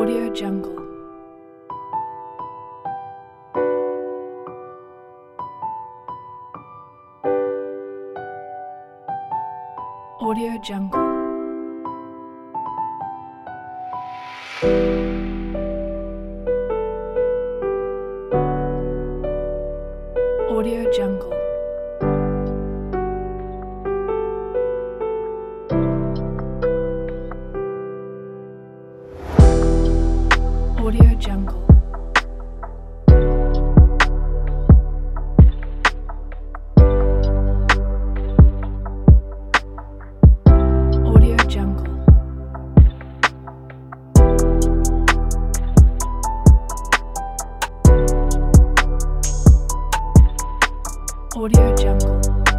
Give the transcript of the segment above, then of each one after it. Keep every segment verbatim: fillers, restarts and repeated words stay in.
Audio Jungle. Audio Jungle. Audio Jungle. Audio Jungle. Audio Jungle. Audio Jungle.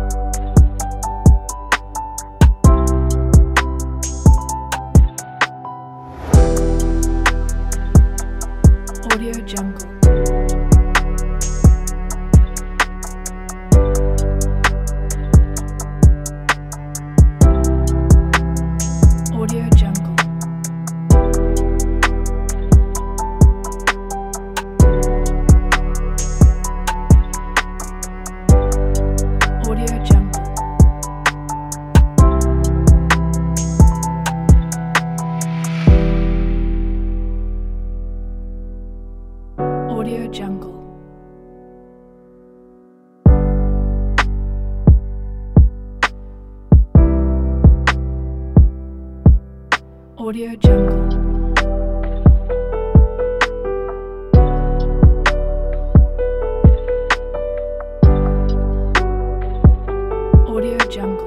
Audio Jungle. Audio Jungle. Audio Jungle. Audio Jungle. Audio Jungle. Audio Jungle.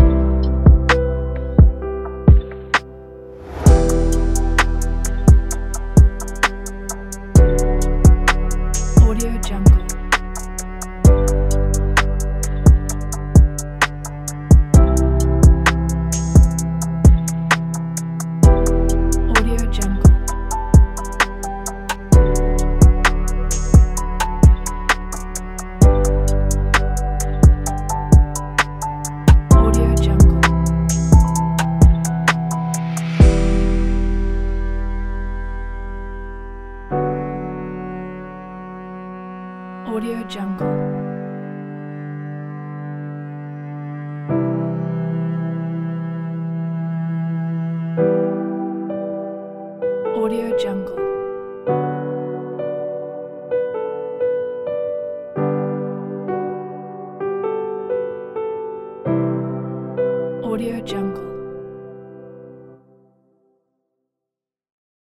Audio Jungle. Audio Jungle. Audio Jungle. Audio Jungle. Audio Jungle.